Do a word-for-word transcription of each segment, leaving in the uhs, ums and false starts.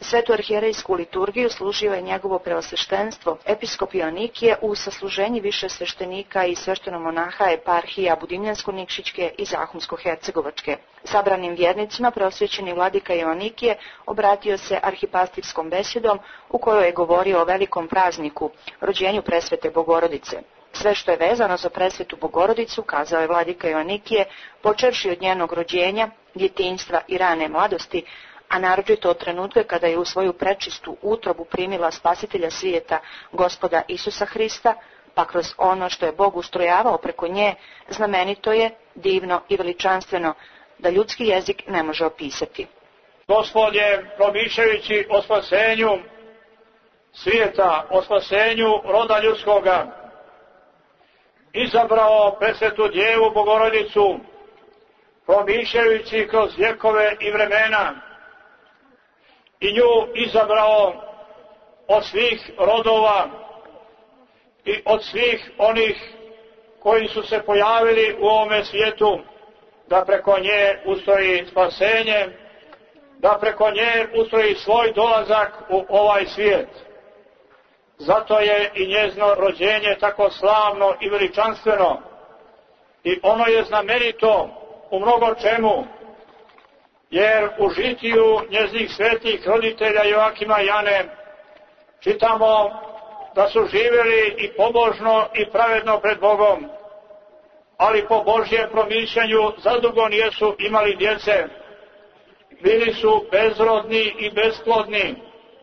Svetu arhijerejsku liturgiju služio je njegovo preosveštenstvo, episkop Joanikije, u sasluženji više sveštenika i sveštenomonaha eparhija Budimljansko-Nikšićke i Zahumsko-Hercegovačke. Sabranim vjernicima preosvećeni vladika Joanikije obratio se arhipastirskom besedom u kojoj je govorio o velikom prazniku, rođenju presvete Bogorodice. Sve što je vezano za presvetu Bogorodicu, kazao je vladika Joanikije, počevši od njenog rođenja, djetinjstva i rane mladosti, a naročito od trenutka kada je u svoju prečistu utrobu primila spasitelja svijeta, Gospoda Isusa Hrista, pa kroz ono što je Bog ustrojavao preko nje, znamenito je, divno i veličanstveno, da ljudski jezik ne može opisati. Gospod je, promišljajući o spasenju svijeta, o spasenju roda ljudskoga, izabrao presvetu Djevu Bogorodicu, promišljajući kroz vjekove i vremena, i nju izabrao od svih rodova i od svih onih koji su se pojavili u ovome svijetu, da preko nje ustroji spasenje, da preko nje ustroji svoj dolazak u ovaj svijet. Zato je i njezino rođenje tako slavno i veličanstveno, i ono je znamenito u mnogo čemu, jer u žitiju njeznih svetih roditelja Joakima i Ane čitamo da su živjeli i pobožno i pravedno pred Bogom, ali po Božjem promišljanju zadugo nijesu imali djece, bili su bezrodni i besplodni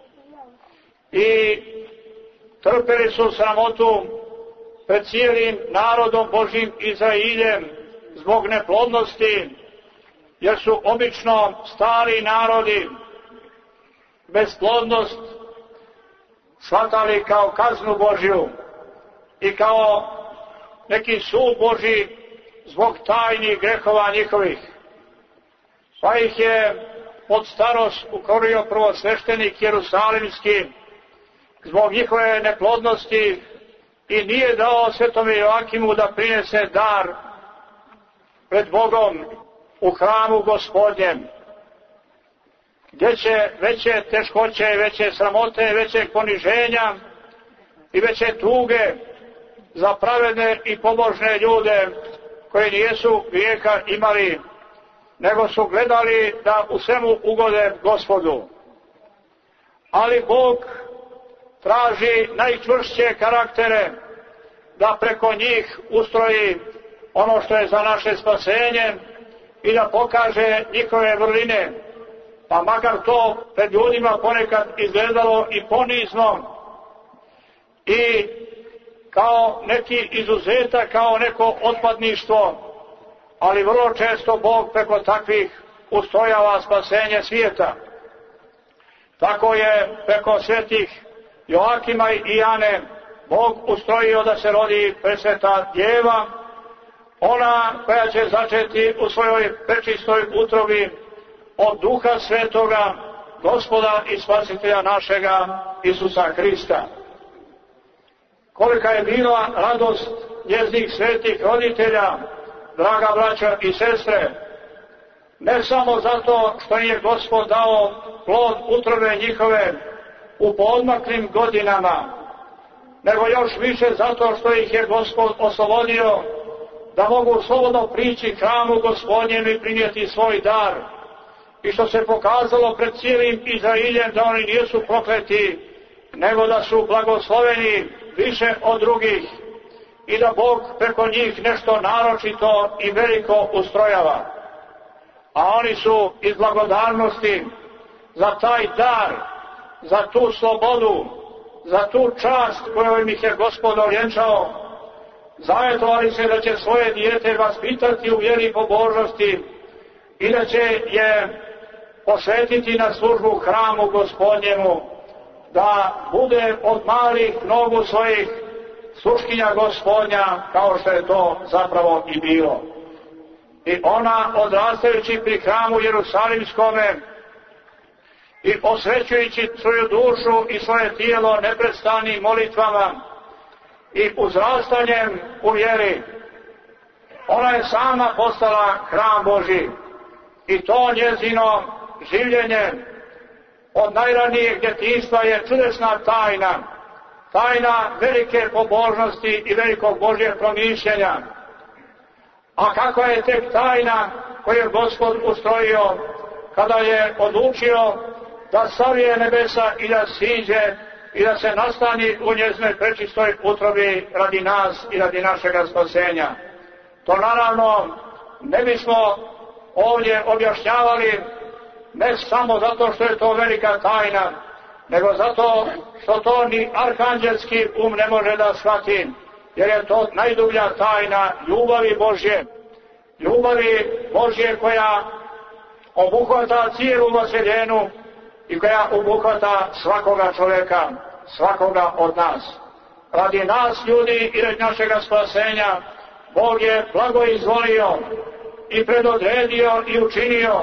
i trpeli su sramotu pred cijelim narodom Božjim Izrailjem zbog neplodnosti, jer su obično stari narodi besplodnost shvatali kao kaznu Božju i kao neki sud Božji zbog tajnih grehova njihovih. Pa ih je pod starost ukorio prvosveštenik Jerusalimski zbog njihove neplodnosti i nije dao svetome Joakimu da prinese dar pred Bogom u hramu Gospodnjem, gdje će veće teškoće, veće sramote, veće poniženja i veće tuge za pravedne i pobožne ljude koji nijesu grijeha imali, nego su gledali da u svemu ugode Gospodu. Ali Bog traži najčvršće karaktere da preko njih ustroji ono što je za naše spasenje i da pokaže njihove vrline, pa makar to pred ljudima ponekad izgledalo i ponizno i kao neki izuzetak, kao neko otpadništvo, ali vrlo često Bog preko takvih ustrojava spasenje svijeta. Tako je preko svetih Joakima i Ane Bog ustrojio da se rodi presveta Djeva, ona koja će začeti u svojoj prečistoj utrobi od Duha Svetoga, Gospoda i Spasitelja našega Isusa Hrista. Kolika je bila radost njeznih svetih roditelja, draga braća i sestre, ne samo zato što je Gospod dao plod utrobe njihove u poodmaklim godinama, nego još više zato što ih je Gospod oslobodio da mogu slobodno prići hramu Gospodnjem i prinijeti svoj dar, i što se pokazalo pred cijelim Izrailjem da oni nisu prokleti, nego da su blagosloveni više od drugih i da Bog preko njih nešto naročito i veliko ustrojava. A oni su iz blagodarnosti za taj dar, za tu slobodu, za tu čast kojom ih je Gospod ovjenčao, zavjetovali se da će svoje dijete vaspitati u vjeri i pobožnosti i da će je posvetiti na službu hramu Gospodnjemu, da bude od malih nogu svojih sluškinja Gospodnja, kao što je to zapravo i bilo. I ona, odrastajući pri hramu Jerusalimskome i posvećujući svoju dušu i svoje tijelo neprestanim molitvama i uzrastanjem u vjeri, ona je sama postala hram Božji. I to njezino življenje od najranijeg djetinjstva je čudesna tajna, tajna velike pobožnosti i velikog Božjeg promišljanja. A kakva je tek tajna koju je Gospod ustrojio kada je odlučio da savije nebesa i da siđe i da se nastani u njezinoj prečistoj utrobi radi nas i radi našega spasenja. To naravno ne bismo ovdje objašnjavali ne samo zato što je to velika tajna, nego zato što to ni arhanđelski um ne može da shvati, jer je to najdublja tajna ljubavi Božje, ljubavi Božje koja obuhvata cijelu vaseljenu i koja obuhvata svakoga čovjeka, svakoga od nas. Radi nas ljudi i radi našega spasenja Bog je blago izvolio i predodredio i učinio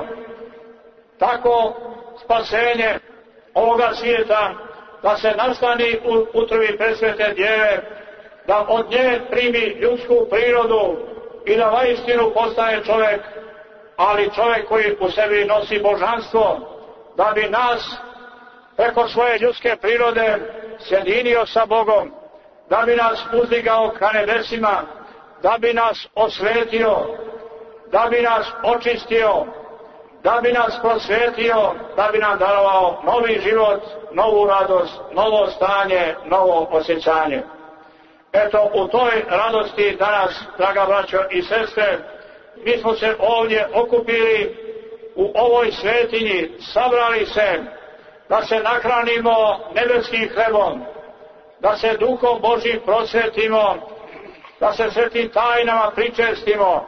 tako spasenje ovoga svijeta da se nastani u utrobi presvete Djeve, da od nje primi ljudsku prirodu i da vaistinu postane čovjek, ali čovjek koji u sebi nosi božanstvo, da bi nas preko svoje ljudske prirode sjedinio sa Bogom, da bi nas uzdigao ka nebesima, da bi nas osvetio, da bi nas očistio, da bi nas prosvetio, da bi nam darovao novi život, novu radost, novo stanje, novo osjećanje. Eto, u toj radosti danas, draga braćo i sestre, mi smo se ovdje okupili u ovoj svetinji, sabrali se da se nahranimo nebeskim hlebom, da se Duhom Božjim prosvetimo, da se svetim tajnama pričestimo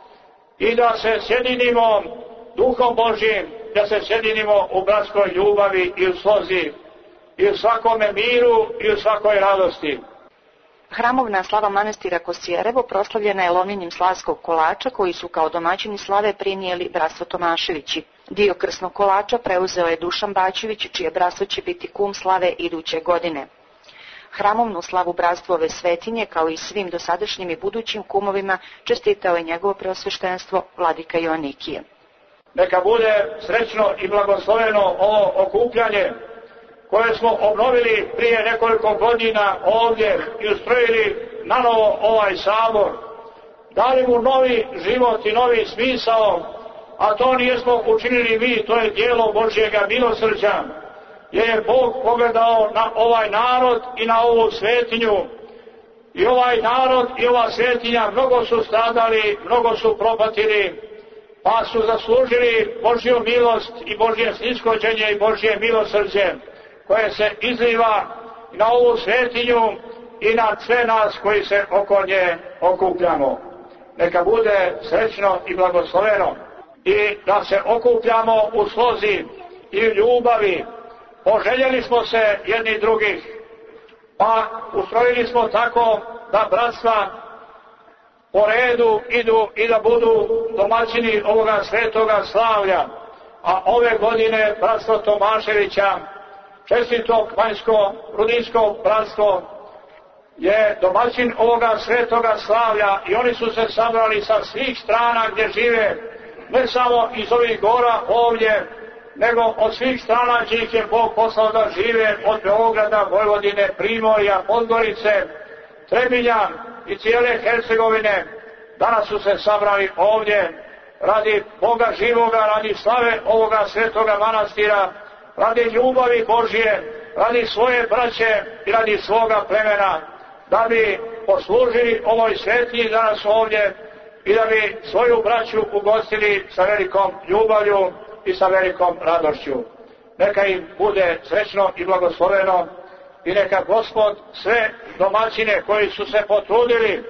i da se sjedinimo Duhom Božjim, da se sjedinimo u bratskoj ljubavi i u slozi i u svakome miru i u svakoj radosti. Hramovna slava manastira Kosjerevo proslavljena je lomljenjem slavskog kolača koji su kao domaćini slave prinijeli bratstvo Tomaševići. Dio krsnog kolača preuzeo je Dušan Bačević, čije bratstvo će biti kum slave iduće godine. Hramovnu slavu bratstvo ove svetinje, kao i svim dosadašnjim i budućim kumovima, čestitao je njegovo preosveštenstvo vladika Joanikije. Neka bude srećno i blagosloveno ovo okupljanje koje smo obnovili prije nekoliko godina ovdje i ustrojili na novo ovaj sabor, dali mu novi život i novi smisao, a to nijesmo učinili mi, to je djelo Božjega milosrđa, jer je Bog pogledao na ovaj narod i na ovu svetinju. I ovaj narod i ova svetinja mnogo su stradali, mnogo su propatili, pa su zaslužili Božju milost i Božje snishođenje i Božje milosrđe, koje se izliva na ovu svetinju i na sve nas koji se oko nje okupljamo. Neka bude srećno i blagosloveno i da se okupljamo u slozi i ljubavi. Poželjeli smo se jedni drugih, pa ustrojili smo tako da bratstva po redu idu i da budu domaćini ovoga svetoga slavlja. A ove godine bratstvo Tomaševića, čestito Kvanjsko-Rudinsko bratstvo, je domaćin ovoga svetoga slavlja i oni su se sabrali sa svih strana gdje žive, ne samo iz ovih gora ovdje, nego od svih strana gdje ih je Bog poslao da žive, od Beograda, Vojvodine, Primorja, Podgorice, Trebinja i cijele Hercegovine. Danas su se sabrali ovdje radi Boga živoga, radi slave ovoga svetoga manastira, radi ljubavi Božje, radi svoje braće i radi svoga plemena, da bi poslužili ovoj svetinji danas ovdje i da bi svoju braću ugostili sa velikom ljubavlju i sa velikom radošću. Neka im bude srećno i blagosloveno i neka Gospod sve domaćine koji su se potrudili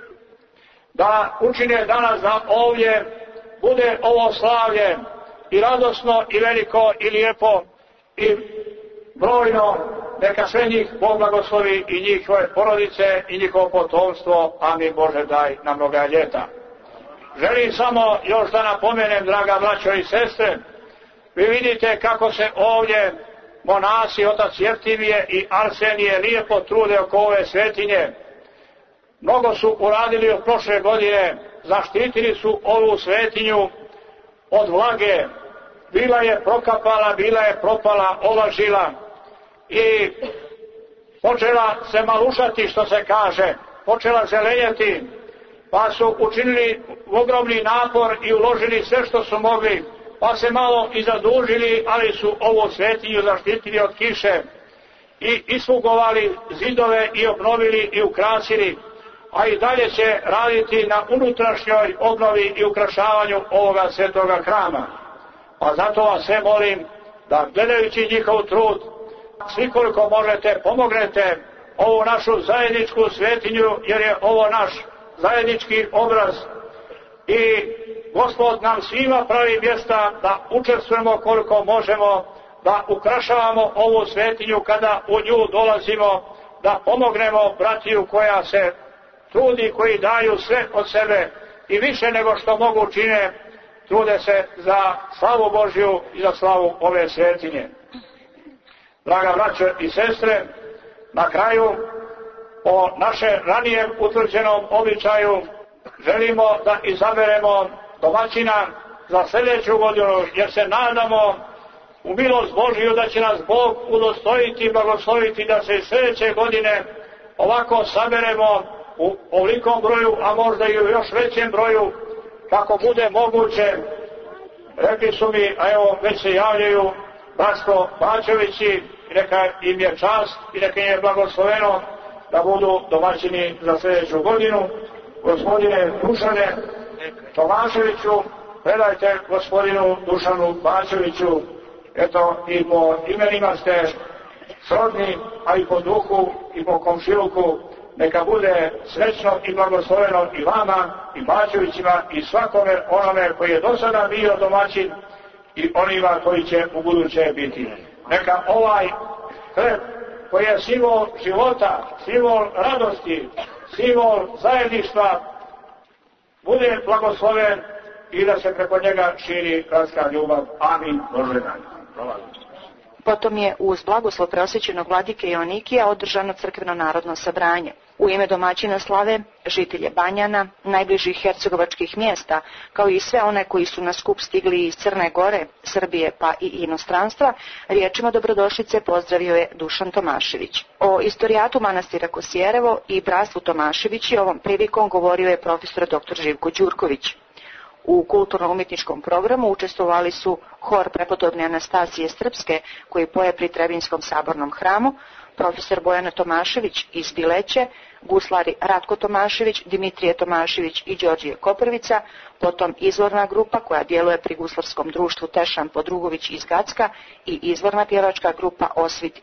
da učine danas da ovdje bude ovo slavlje i radosno i veliko i lijepo i brojno, neka sve njih Bog blagoslovi i njihove porodice i njihovo potomstvo, amin Bože daj na mnoga ljeta. Želim samo još da napomenem, draga braćo i sestre, vi vidite kako se ovdje monasi, otac Jeftimije i Arsenije lijepo trude oko ove svetinje. Mnogo su uradili od prošle godine, zaštitili su ovu svetinju od vlage, bila je prokapala, bila je propala, olažila i počela se malušati, što se kaže, počela zelenjati, pa su učinili ogromni napor i uložili sve što su mogli, pa se malo i zadužili, ali su ovu svetinju zaštitili od kiše i isfugovali zidove i obnovili i ukrasili, a i dalje će raditi na unutrašnjoj obnovi i ukrašavanju ovoga svetoga hrama. Pa zato vas sve molim da, gledajući njihov trud, svi koliko možete pomognete ovu našu zajedničku svetinju, jer je ovo naš zajednički obraz i Gospod nam svima pravi mjesta da učestvujemo koliko možemo, da ukrašavamo ovu svetinju kada u nju dolazimo, da pomognemo bratiju koja se trudi, koji daju sve od sebe i više nego što mogu čine, trude se za slavu Božju i za slavu ove svetinje. Draga braćo i sestre, na kraju, po našem ranije utvrđenom običaju, želimo da izaberemo domaćina za sljedeću godinu, jer se nadamo u milost Božju da će nas Bog udostojiti i blagosloviti da se i sljedeće godine ovako saberemo u ovolikom broju, a možda i u još većem broju, kako bude moguće. Rekli su mi, a evo već se javljaju bratstvo Bačevići, neka im je čast i neka im je blagosloveno da budu domaćini za sljedeću godinu. Gospodine Dušane Tomaševiću, predajte gospodinu Dušanu Bačeviću, eto i po imenima ste srodni, a i po duhu i po komšiluku, neka bude srećno i blagosloveno i vama, i Bačevićima, i svakome onome koji je do sada bio domaćin i onima koji će u buduće biti. Neka ovaj hleb koji je simbol života, simbol radosti, simbol zajedništva, bude blagosloven i da se preko njega širi bratska ljubav. Amin. Bože dan. Potom je uz blagoslov preosvećenog vladike Joanikija održano crkveno narodno sabranje. U ime domaćina slave, žitelje Banjana, najbližih hercegovačkih mjesta, kao i sve one koji su na skup stigli iz Crne Gore, Srbije pa i inostranstva, riječima dobrodošlice pozdravio je Dušan Tomašević. O istorijatu manastira Kosjerevo i bratstvu Tomaševići ovom prilikom govorio je profesor doktor Živko Đurković. U kulturno-umjetničkom programu učestvovali su hor prepodobne Anastasije Srpske, koji poje pri Trebinskom sabornom hramu, profesor Bojana Tomašević iz Bileće, guslari Ratko Tomašević, Dimitrije Tomašević i Đorđije Koprvica, potom izvorna grupa koja djeluje pri guslarskom društvu Tešan Podrugović iz Gacka i izvorna pjevačka grupa Osvit